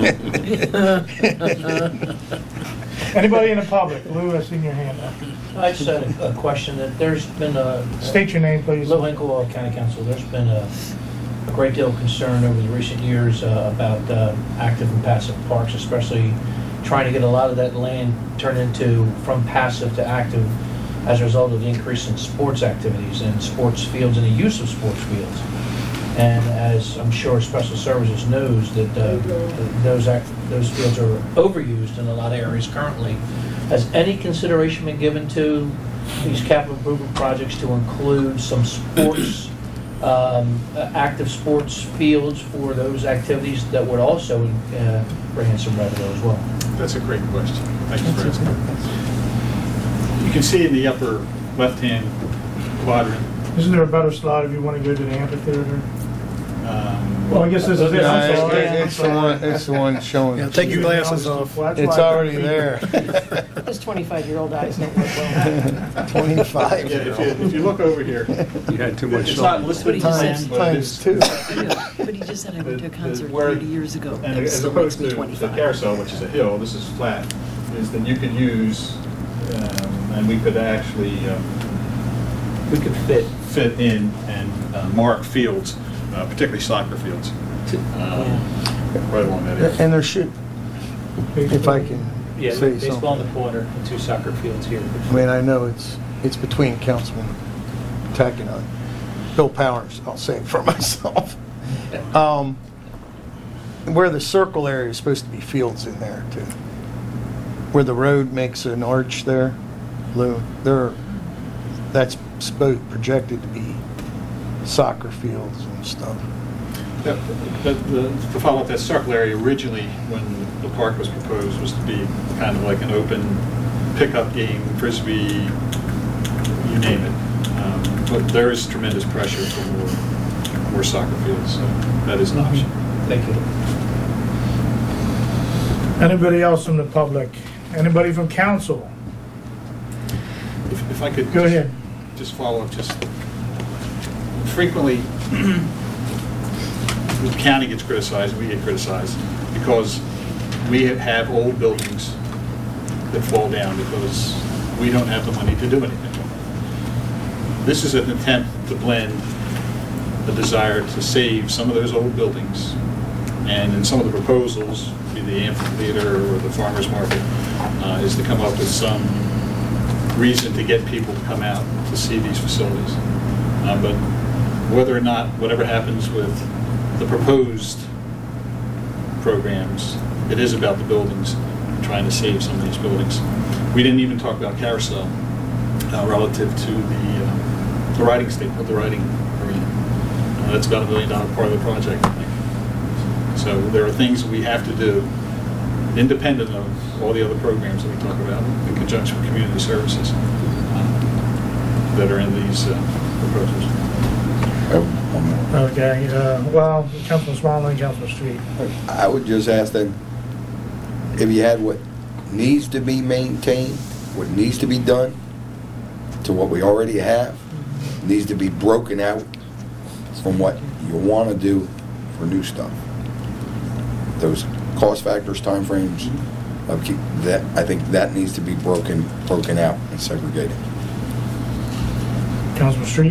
Anybody in the public? Lou, I seen your hand up. I just had a question. That there's been State your name, please. Lou Hinkle, County Council. There's been a great deal of concern over the recent years about active and passive parks, especially trying to get a lot of that land turned from passive to active as a result of the increase in sports activities and sports fields and the use of sports fields. And as I'm sure Special Services knows, that those fields are overused in a lot of areas currently. Has any consideration been given to these capital improvement projects to include some sports, active sports fields for those activities that would also bring in some revenue as well? That's a great question. Thank you for asking. You can see in the upper left-hand quadrant. Isn't there a better slide if you want to go to the amphitheater? Well, I guess this is it. I'm sorry. It's the one showing. Yeah, take your glasses off. Well, that's It's why I already got there. His 25-year-old eyes don't work well. 25. Yeah, if you look over here, You had too much it's not listed in the plan, but it is. Times 2. But he just said I went to a concert Where- 30 years ago. And That as still opposed makes to me the 25. carousel, which is a hill, this is flat, is that you could use, and we could actually, we could fit in and mark fields, particularly soccer fields, right along that area. And there should, if I can Yeah, say baseball in something. the corner, and 2 soccer fields here. I mean, I know it's between Councilman Tack and Bill Powers, I'll say it for myself. Where the circle area is supposed to be fields in there too. Where the road makes an arch there, Lou, that's projected to be soccer fields and stuff. To follow up, that circle area originally, when the park was proposed, was to be kind of like an open pickup game, frisbee, you name it. But there is tremendous pressure for more soccer fields, so that is an option. Thank you. Anybody else from the public? Anybody from council? If I could Go ahead. just follow up, just frequently the county gets criticized, and we get criticized because we have old buildings that fall down because we don't have the money to do anything. This is an attempt to blend the desire to save some of those old buildings, and in some of the proposals, be the amphitheater or the farmer's market, is to come up with some reason to get people to come out to see these facilities. But whether or not, whatever happens with the proposed programs, it is about the buildings, trying to save some of these buildings. We didn't even talk about carousel relative to the riding state, the riding arena. That's about $1 million part of the project, I think. So there are things we have to do independent of all the other programs that we talk about in conjunction with community services that are in these proposals. Okay, well, Councilman Smalley, Councilman Street. I would just ask them, if you had what needs to be maintained, what needs to be done, to what we already have, needs to be broken out from what you want to do for new stuff. Those cost factors, timeframes, that I think that needs to be broken out and segregated. Councilman Street?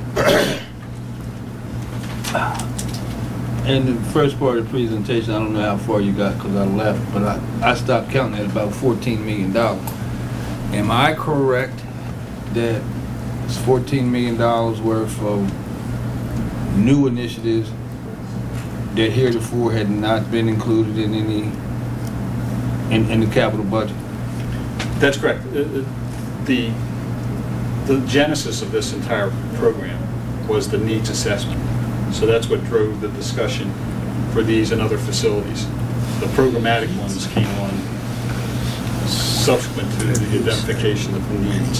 In the first part of the presentation, I don't know how far you got because I left, but I stopped counting at about $14 million. Am I correct that it's $14 million worth of new initiatives that heretofore had not been included in any in the capital budget? That's correct. The genesis of this entire program was the needs assessment. So that's what drove the discussion for these and other facilities. The programmatic ones came on subsequent to the identification of the needs.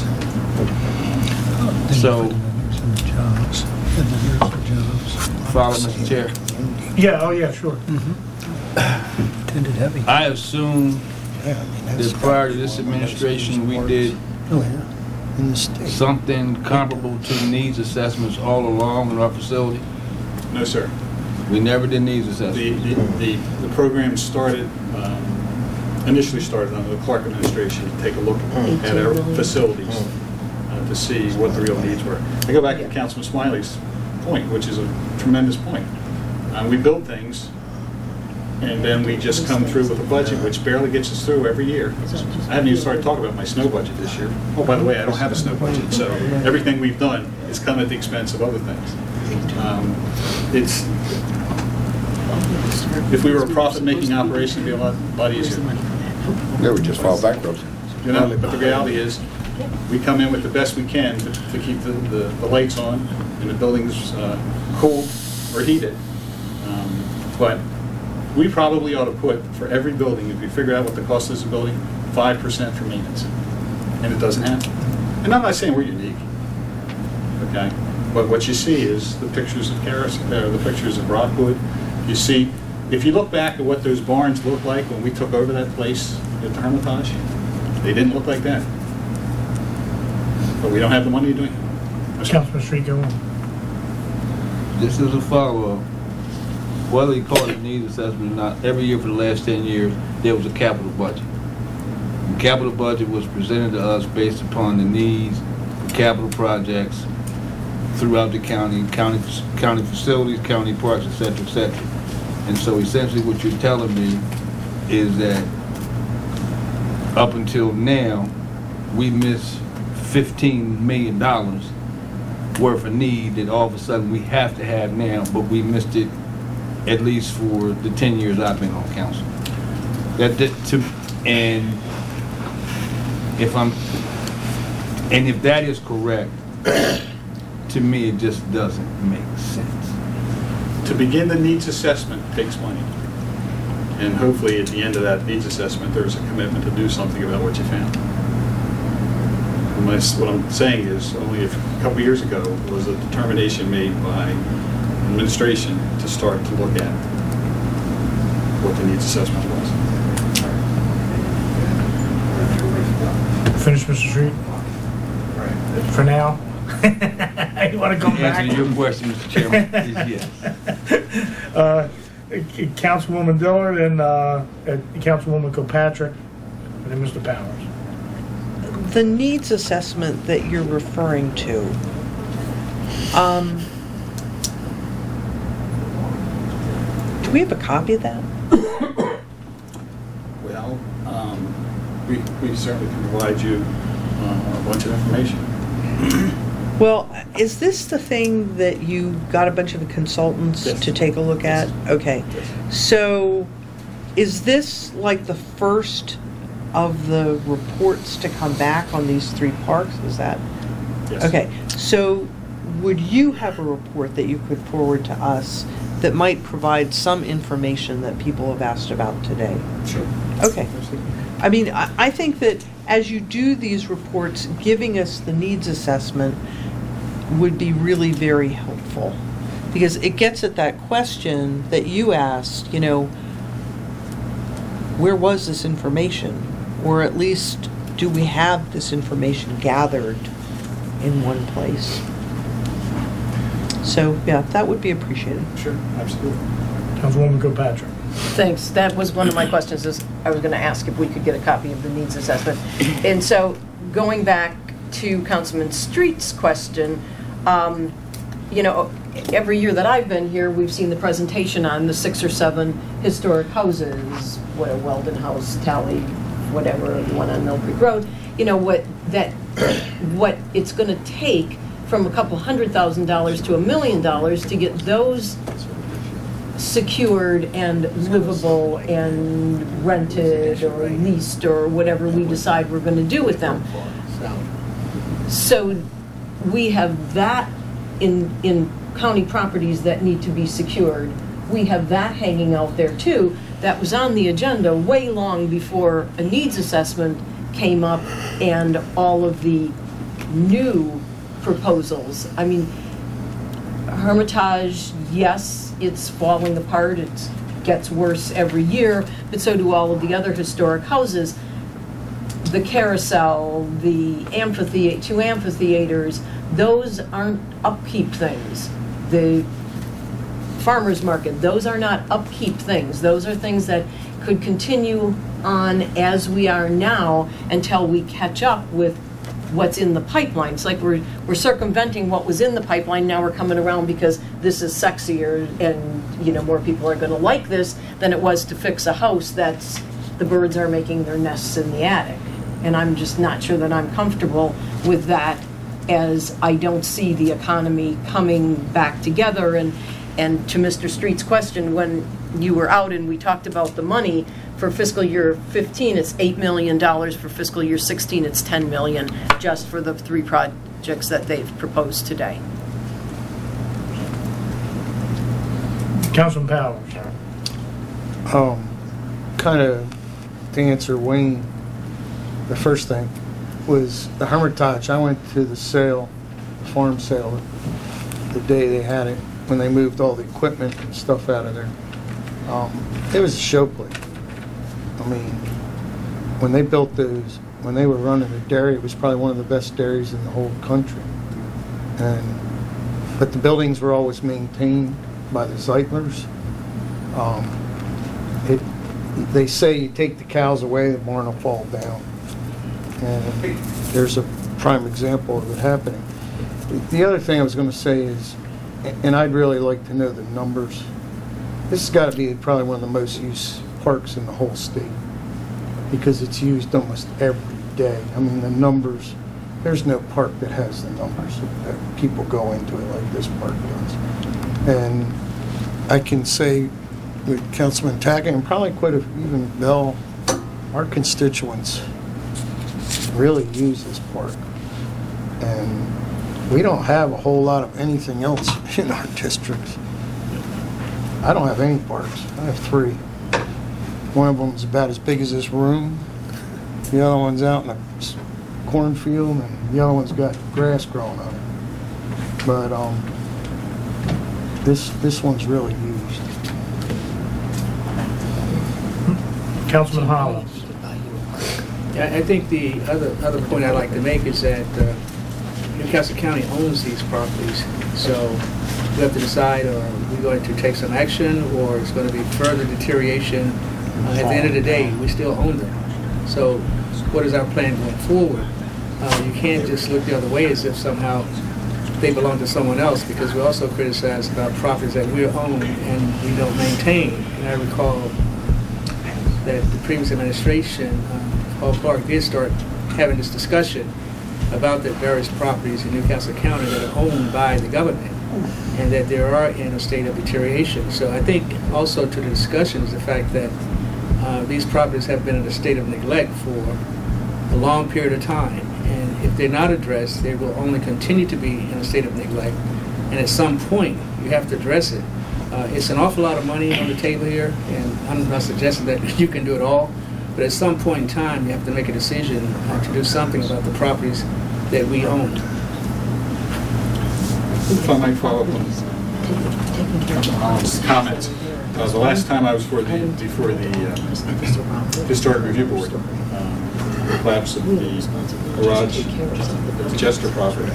So, follow, Mr. Chair. Yeah, oh yeah, sure. Tended heavy. I assume Yeah, I mean, that's that prior to this administration, we did Oh, yeah, in the state. something comparable to needs assessments all along in our facility. No, sir. We never did needs assessments. The program started, initially started under the Clark administration to take a look at our facilities to see what the real needs were. I go back to Councilman Smiley's point, which is a tremendous point. We build things, and then we just come through with a budget which barely gets us through every year. I haven't even started talking about my snow budget this year. Oh, by the way, I don't have a snow budget, so everything we've done has come at the expense of other things. It's, if we were a profit-making operation, it'd be a lot easier. They would just file bankruptcy. You know, but the reality is, we come in with the best we can to keep the lights on and the buildings cooled or heated. But we probably ought to put, for every building, if we figure out what the cost is of a building, 5% for maintenance. And it doesn't happen. And I'm not saying we're unique, okay? But what you see is the pictures of the pictures of Rockwood. You see, if you look back at what those barns looked like when we took over that place at the Hermitage, they didn't look like that. But we don't have the money to do it. Councilman Street, go on. This is a follow-up. Whether you call it needs assessment or not, every year for the last 10 years, there was a capital budget. The capital budget was presented to us based upon the needs for capital projects throughout the county facilities, county parks, et cetera, et cetera. And so essentially what you're telling me is that up until now, we missed $15 million worth of need that all of a sudden we have to have now, but we missed it at least for the 10 years I've been on council. And if that is correct, to me it just doesn't make sense. To begin the needs assessment takes money. And hopefully at the end of that needs assessment, there's a commitment to do something about what you found. What I'm saying is, only a couple years ago was a determination made by administration to start to look at what the needs assessment was. Finish, Mr. Street? For now? You want to come back? Answer your question, Mr. Chairman, is yes. Councilwoman Dillard and Councilwoman Kilpatrick, and then Mr. Powers. The needs assessment that you're referring to, do we have a copy of that? Well, we certainly can provide you a bunch of information. Well, is this the thing that you got a bunch of consultants to take a look at? Okay. So is this like the first of the reports to come back on these three parks? Is that? Yes. Okay. So would you have a report that you could forward to us that might provide some information that people have asked about today? Sure. Okay. I mean, I think that as you do these reports, giving us the needs assessment would be really very helpful, because it gets at that question that you asked, you know, where was this information? Or at least, do we have this information gathered in one place? So, yeah, that would be appreciated. Sure, absolutely. Councilwoman Kilpatrick. Thanks. That was one of my questions, is I was going to ask if we could get a copy of the needs assessment. And so going back to Councilman Street's question, you know, every year that I've been here, we've seen the presentation on the 6 or 7 historic houses, what a Weldon House, Tally, whatever, the one on Mill Creek Road, you know, what it's going to take from a couple $100,000 to $1 million to get those secured and livable and rented or leased or whatever we decide we're going to do with them. So we have that in county properties that need to be secured. We have that hanging out there too. That was on the agenda way long before a needs assessment came up and all of the new proposals. I mean, Hermitage, yes, it's falling apart, it gets worse every year, but so do all of the other historic houses. The carousel, the amphitheater, 2 amphitheaters, those aren't upkeep things. The farmers market, those are not upkeep things. Those are things that could continue on as we are now until we catch up with what's in the pipeline. It's like we're circumventing what was in the pipeline. Now we're coming around because this is sexier and, you know, more people are going to like this than it was to fix a house that's the birds are making their nests in the attic. And I'm just not sure that I'm comfortable with that as I don't see the economy coming back together. And to Mr. Street's question, when you were out and we talked about the money, for fiscal year 15, it's $8 million. For fiscal year 16, it's $10 million, just for the 3 projects that they've proposed today. Councilman Powers. Kind of to answer Wayne, the first thing was the Hermitage. I went to the sale, farm sale, the day they had it, when they moved all the equipment and stuff out of there. It was a show place. I mean, when they built those, when they were running the dairy, it was probably one of the best dairies in the whole country. But the buildings were always maintained by the Zeitlers. They say you take the cows away, the barn will fall down. And there's a prime example of it happening. The other thing I was going to say is, and I'd really like to know the numbers, this has got to be probably one of the most used parks in the whole state, because it's used almost every day. I mean, the numbers, there's no park that has the numbers that people go into it like this park does. And I can say with Councilman Tackett, and probably quite even Bell, our constituents really use this park. And we don't have a whole lot of anything else in our districts. I don't have any parks. I have 3. One of them is about as big as this room. The other one's out in a cornfield, and the other one's got grass growing on it. But this one's really used. Councilman Hollins. I think the other point I'd like to make is that Newcastle County owns these properties, so we have to decide, are we going to take some action, or it's going to be further deterioration? At the end of the day, we still own them. So what is our plan going forward? You can't just look the other way as if somehow they belong to someone else, because we also criticize about properties that we own and we don't maintain. And I recall that the previous administration, Paul Clark, did start having this discussion about the various properties in Newcastle County that are owned by the government, and that they are in a state of deterioration. So I think also to the discussion is the fact that these properties have been in a state of neglect for a long period of time, and if they're not addressed, they will only continue to be in a state of neglect, and at some point you have to address it. It's an awful lot of money on the table here, and I'm not suggesting that you can do it all, but at some point in time you have to make a decision to do something about the properties that we own. If I might follow up on Alan's comments. The last time I was before the Historic Review Board, the collapse of the garage, the Chester property,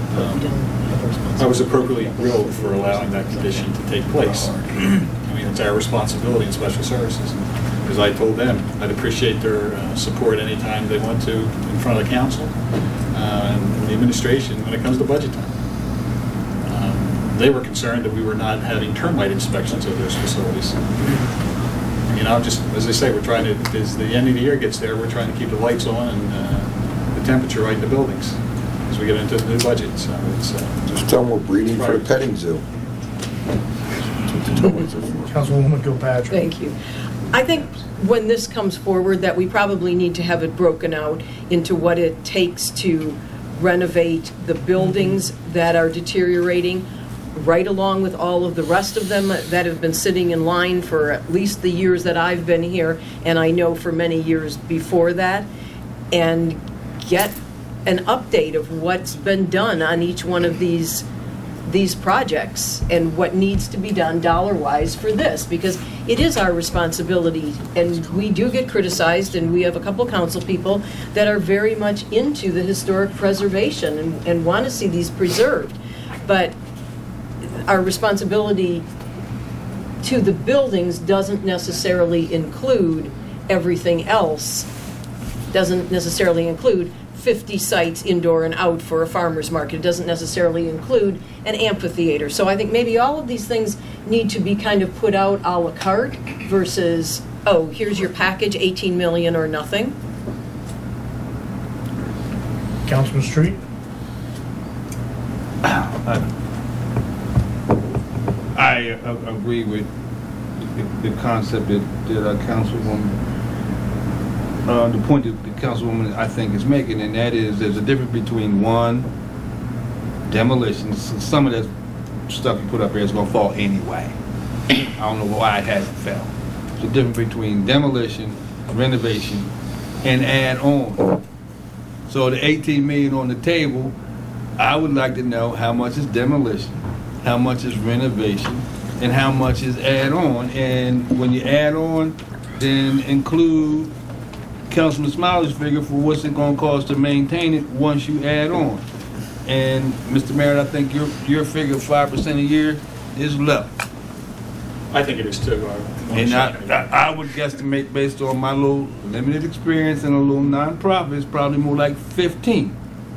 I was appropriately grilled for allowing that condition to take place. I mean, it's our responsibility in special services. As I told them, I'd appreciate their support anytime they want to in front of the council and the administration when it comes to budget time. They were concerned that we were not having termite inspections of those facilities. You know, just as I say, we're trying to, as the end of the year gets there, we're trying to keep the lights on and the temperature right in the buildings as we get into the new budget. So it's just tell them we're breeding for a petting zoo. Councilwoman Gilpatrick. Thank you. I think when this comes forward that we probably need to have it broken out into what it takes to renovate the buildings that are deteriorating, right along with all of the rest of them that have been sitting in line for at least the years that I've been here, and I know for many years before that, and get an update of what's been done on each one of these projects and what needs to be done dollar-wise for this, because it is our responsibility, and we do get criticized, and we have a couple council people that are very much into the historic preservation and want to see these preserved. But our responsibility to the buildings doesn't necessarily include everything else, doesn't necessarily include 50 sites indoor and out for a farmer's market. It doesn't necessarily include an amphitheater. So I think maybe all of these things need to be kind of put out a la carte versus, oh, here's your package, 18 million or nothing. Councilman Street. I agree with the concept that Councilwoman, the point that the Councilwoman I think is making, and that is there's a difference between one, demolition. Some of that stuff you put up here is going to fall anyway. I don't know why it hasn't fell. There's a difference between demolition, renovation, and add on. So the 18 million on the table, I would like to know how much is demolition, how much is renovation, and how much is add on. And when you add on, then include Councilman Smiley's figure for what's it going to cost to maintain it once you add on. And Mr. Merritt, I think your figure of 5% a year is low. I think it is too. And I would guesstimate based on my little limited experience in a little nonprofit, it's probably more like 15.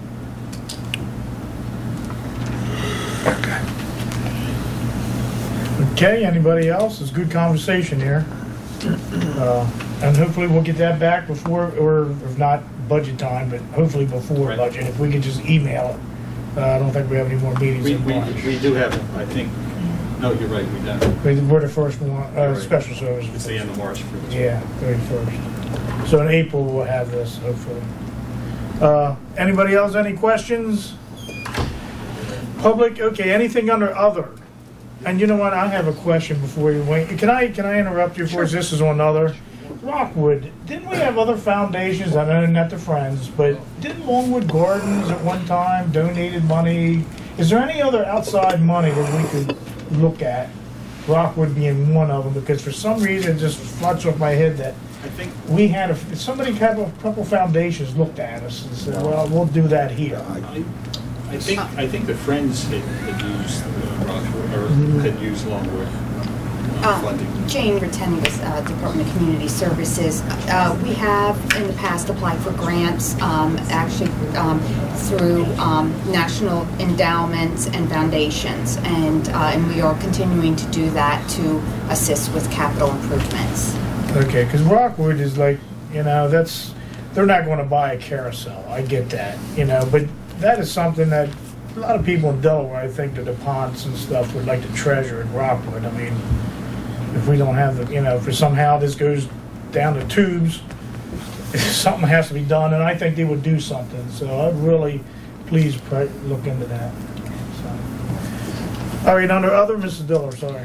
Okay, anybody else? It's good conversation here. And hopefully we'll get that back before, or if not budget time, but hopefully before budget, if we could just email it. I don't think we have any more meetings in March. We do have, I think, no, you're right, we don't. We're the first one, Right. special service. It's the end of March for this. Yeah, 31st. So in April, we'll have this, hopefully. Anybody else, any questions? Public, okay, anything under other? And you know what, I have a question before you wait. Can I interrupt you for this is on other? Rockwood, didn't we have other foundations, I know not the Friends, but didn't Longwood Gardens at one time donated money? Is there any other outside money that we could look at? Rockwood being one of them, because for some reason it just fluts off my head that I think we had somebody had a couple foundations looked at us and said, well, we'll do that here. I think the Friends had used Rockwood, or had used Longwood funding. Jane Retteni with Department of Community Services. We have in the past applied for grants, actually through national endowments and foundations, and we are continuing to do that to assist with capital improvements. Okay, because Rockwood is like, they're not going to buy a carousel. I get that, but that is something that a lot of people in Delaware, I think, the DuPonts and stuff would like to treasure in Rockwood. I mean, if we don't have if somehow this goes down the tubes, something has to be done, and I think they would do something. So I'd really, please look into that. So. All right, under other, Mrs. Diller, sorry.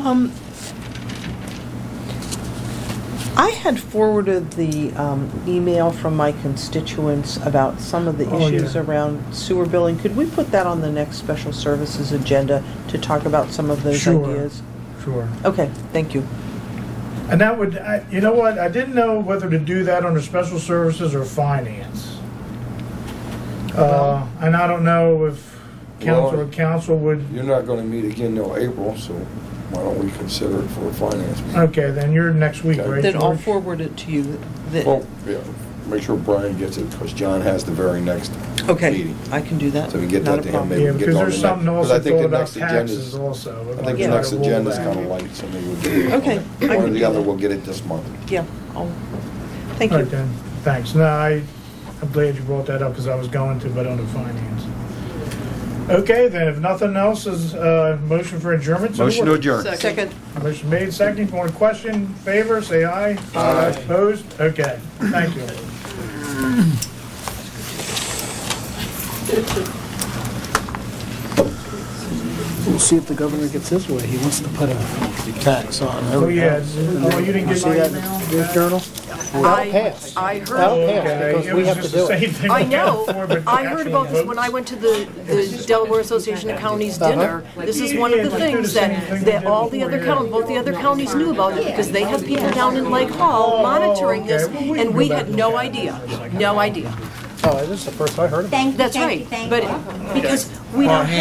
I had forwarded the email from my constituents about some of the issues around sewer billing. Could we put that on the next special services agenda to talk about some of those ideas? Sure. Okay, thank you. And that would, you know what, I didn't know whether to do that under special services or finance. And I don't know if council would... You're not going to meet again till April, so why don't we consider it for a finance meeting? Okay, then you're next week, right, Then I'll George? forward it to you. Well, yeah, make sure Brian gets it, because John has the very next meeting. I can do that. So we get Not that a to him, problem. maybe Yeah, we get because it on there's the something next. also Because I think thought the about next taxes agenda's, also. I think the next agenda's kind of light, so maybe we'll get it. Okay, I One can or do the other, that. we'll get it this month. Yeah, thank All you. right, then, thanks. No, I'm glad you brought that up, because I was going to, but under finance. Okay, then, if nothing else is, motion for adjournment? so Motion to ordered. adjourn. Second. Motion made, second. If you want a question, favor, say aye. Aye. Opposed? Okay, thank you. We'll see if the governor gets his way. He wants to put a tax on Oh, every yeah. house. Oh, you didn't get See my that email? in the Journal? That'll pass. I heard. That'll pass Okay, because it we was have to just do the same it. thing I we had know. before, but the I heard actual about this when votes. I went to the Delaware Association of Counties dinner. This is one of the Yeah, things let's do the same thing that we all did the other before, counties, both the other counties knew about it because they had people down in Lake Hall monitoring this, okay. Well, we and can we go had back no and idea. No idea. Oh, this is the first I heard of it. That's right. But because we don't